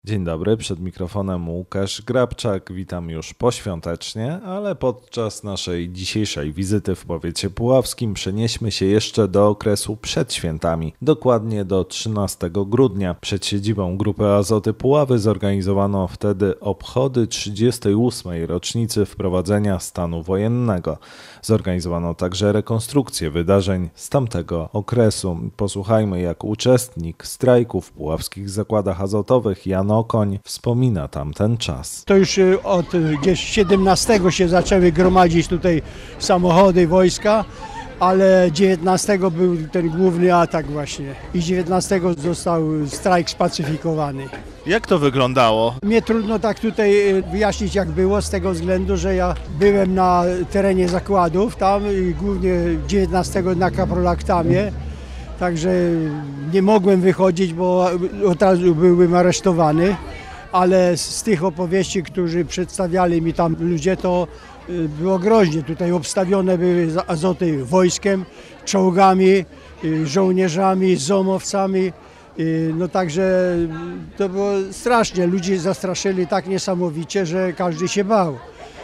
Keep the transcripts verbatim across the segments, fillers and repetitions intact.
Dzień dobry, przed mikrofonem Łukasz Grabczak. Witam już poświątecznie, ale podczas naszej dzisiejszej wizyty w powiecie puławskim przenieśmy się jeszcze do okresu przed świętami, dokładnie do trzynastego grudnia. Przed siedzibą Grupy Azoty Puławy zorganizowano wtedy obchody trzydziestej ósmej rocznicy wprowadzenia stanu wojennego. Zorganizowano także rekonstrukcję wydarzeń z tamtego okresu. Posłuchajmy, jak uczestnik strajku w puławskich zakładach azotowych Jan Okoń wspomina tamten czas. To już od gdzieś siedemnastego się zaczęły gromadzić tutaj samochody, wojska, ale dziewiętnastego był ten główny atak właśnie i dziewiętnastego został strajk spacyfikowany. Jak to wyglądało? Mnie trudno tak tutaj wyjaśnić, jak było, z tego względu, że ja byłem na terenie zakładów tam i głównie dziewiętnastego na Kaprolaktamie. Także nie mogłem wychodzić, bo od razu byłem aresztowany, ale z tych opowieści, którzy przedstawiali mi tam ludzie, to było groźnie. Tutaj obstawione były azoty wojskiem, czołgami, żołnierzami, zomowcami. No także to było strasznie. Ludzie zastraszyli tak niesamowicie, że każdy się bał.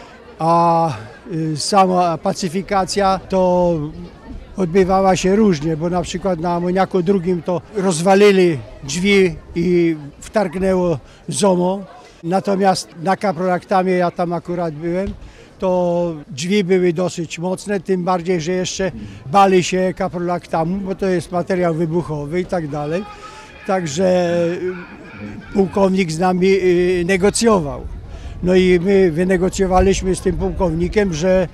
A sama pacyfikacja to odbywała się różnie, bo na przykład na Amoniaku drugim to rozwalili drzwi i wtargnęło ZOMO. Natomiast na Kaprolaktamie, ja tam akurat byłem, to drzwi były dosyć mocne, tym bardziej, że jeszcze bali się Kaprolaktamu, bo to jest materiał wybuchowy i tak dalej. Także pułkownik z nami negocjował. No i my wynegocjowaliśmy z tym pułkownikiem, że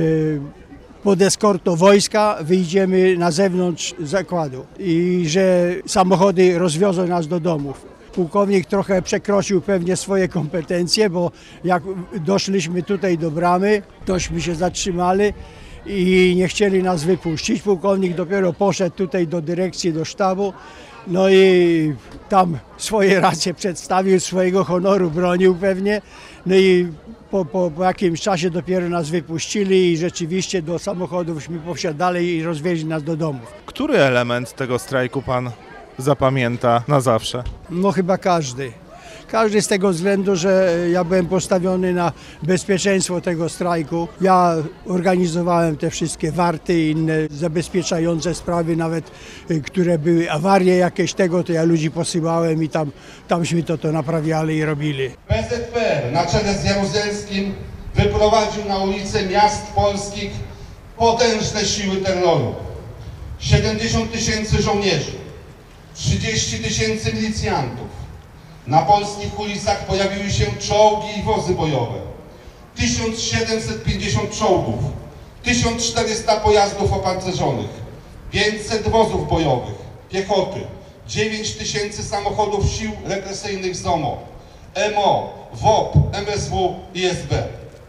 pod eskortą wojska wyjdziemy na zewnątrz zakładu i że samochody rozwiozą nas do domów. Pułkownik trochę przekroczył pewnie swoje kompetencje, bo jak doszliśmy tutaj do bramy, tośmy się zatrzymali i nie chcieli nas wypuścić. Pułkownik dopiero poszedł tutaj do dyrekcji, do sztabu, no i tam swoje racje przedstawił, swojego honoru bronił pewnie. No i po, po, po jakimś czasie dopiero nas wypuścili i rzeczywiście do samochodówśmy posiadali i rozwieźli nas do domów. Który element tego strajku pan zapamięta na zawsze? No chyba każdy. Każdy z tego względu, że ja byłem postawiony na bezpieczeństwo tego strajku. Ja organizowałem te wszystkie warty i inne zabezpieczające sprawy, nawet które były awarie jakieś tego, to ja ludzi posyłałem i tam, tamśmy to, to naprawiali i robili. P Z P R na czele z Jaruzelskim wyprowadził na ulice miast polskich potężne siły terroru. siedemdziesiąt tysięcy żołnierzy, trzydzieści tysięcy milicjantów. Na polskich ulicach pojawiły się czołgi i wozy bojowe. tysiąc siedemset pięćdziesiąt czołgów, tysiąc czterysta pojazdów opancerzonych, pięćset wozów bojowych, piechoty, dziewięć tysięcy samochodów sił represyjnych ZOMO, M O, W O P, M S W i S B.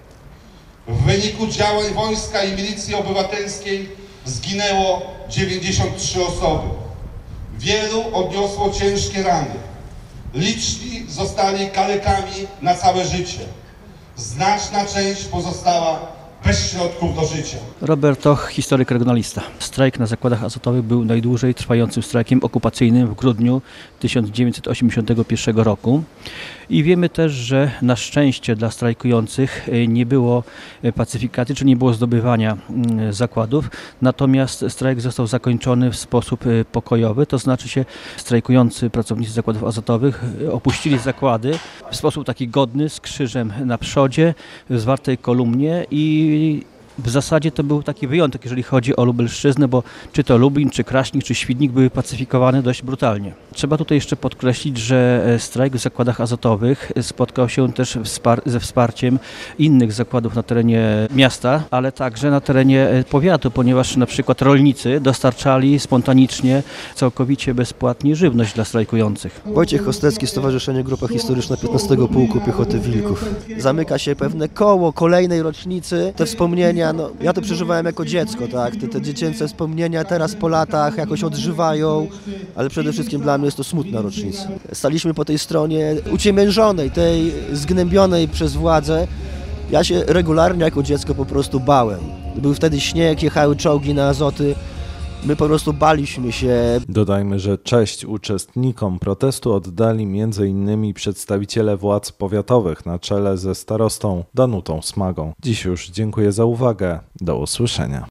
W wyniku działań wojska i milicji obywatelskiej zginęło dziewięćdziesiąt trzy osoby. Wielu odniosło ciężkie rany. Liczni zostali kalekami na całe życie. Znaczna część pozostała bez środków do życia. Robert Toch, historyk regionalista. Strajk na zakładach azotowych był najdłużej trwającym strajkiem okupacyjnym w grudniu tysiąc dziewięćset osiemdziesiątego pierwszego roku. I wiemy też, że na szczęście dla strajkujących nie było pacyfikacji, czy nie było zdobywania zakładów. Natomiast strajk został zakończony w sposób pokojowy, to znaczy się strajkujący pracownicy zakładów azotowych opuścili zakłady w sposób taki godny, z krzyżem na przodzie, w zwartej kolumnie i w zasadzie to był taki wyjątek, jeżeli chodzi o Lubelszczyznę, bo czy to Lublin, czy Kraśnik, czy Świdnik były pacyfikowane dość brutalnie. Trzeba tutaj jeszcze podkreślić, że strajk w zakładach azotowych spotkał się też ze wsparciem innych zakładów na terenie miasta, ale także na terenie powiatu, ponieważ na przykład rolnicy dostarczali spontanicznie, całkowicie bezpłatnie żywność dla strajkujących. Wojciech Kostecki, Stowarzyszenie Grupa Historyczna piętnastego Pułku Piechoty Wilków. Zamyka się pewne koło kolejnej rocznicy, te wspomnienia. No, ja to przeżywałem jako dziecko, tak? Te, te dziecięce wspomnienia teraz po latach jakoś odżywają, ale przede wszystkim dla mnie jest to smutna rocznica. Staliśmy po tej stronie uciemiężonej, tej zgnębionej przez władzę. Ja się regularnie jako dziecko po prostu bałem. Był wtedy śnieg, jechały czołgi na Azoty. My po prostu baliśmy się. Dodajmy, że cześć uczestnikom protestu oddali między innymi przedstawiciele władz powiatowych na czele ze starostą Danutą Smagą. Dziś już dziękuję za uwagę. Do usłyszenia.